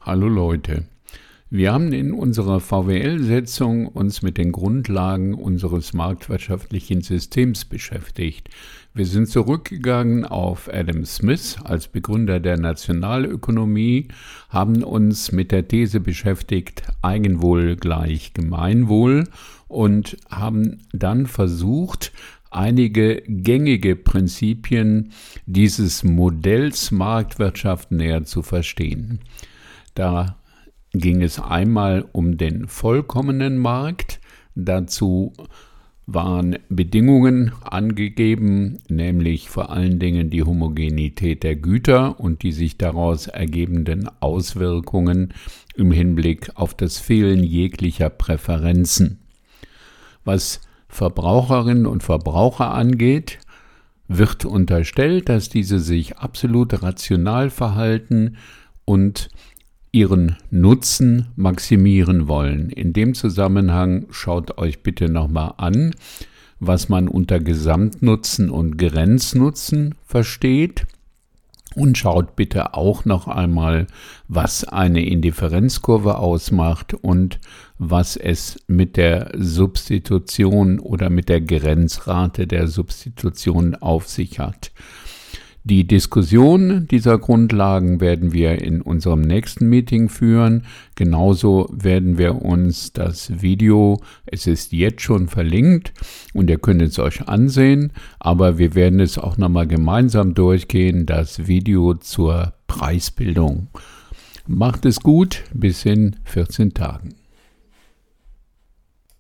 Hallo Leute, wir haben in unserer VWL-Sitzung uns mit den Grundlagen unseres marktwirtschaftlichen Systems beschäftigt. Wir sind zurückgegangen auf Adam Smith als Begründer der Nationalökonomie, haben uns mit der These beschäftigt, Eigenwohl gleich Gemeinwohl und haben dann versucht, einige gängige Prinzipien dieses Modells Marktwirtschaft näher zu verstehen. Da ging es einmal um den vollkommenen Markt. Dazu waren Bedingungen angegeben, nämlich vor allen Dingen die Homogenität der Güter und die sich daraus ergebenden Auswirkungen im Hinblick auf das Fehlen jeglicher Präferenzen. Was Verbraucherinnen und Verbraucher angeht, wird unterstellt, dass diese sich absolut rational verhalten und ihren Nutzen maximieren wollen. In dem Zusammenhang schaut euch bitte nochmal an, was man unter Gesamtnutzen und Grenznutzen versteht. Und schaut bitte auch noch einmal, was eine Indifferenzkurve ausmacht und was es mit der Substitution oder mit der Grenzrate der Substitution auf sich hat. Die Diskussion dieser Grundlagen werden wir in unserem nächsten Meeting führen. Genauso werden wir uns das Video, es ist jetzt schon verlinkt und ihr könnt es euch ansehen, aber wir werden es auch nochmal gemeinsam durchgehen, das Video zur Preisbildung. Macht es gut, bis in 14 Tagen.